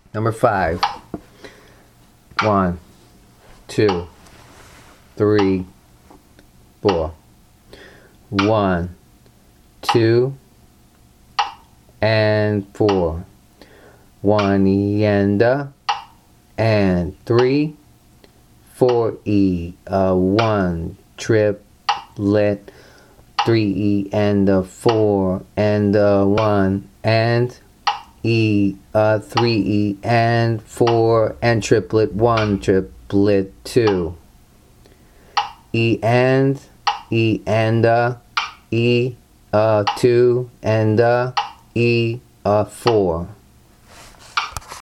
Number 5. 1, 2, 3, 4. 1, 2, and 4. 1 E and 3, 4 E, 1 triplet, 3 E and 4 and 1 and E, 3 E and 4 and triplet 1 triplet 2. E and E 2 and E 4.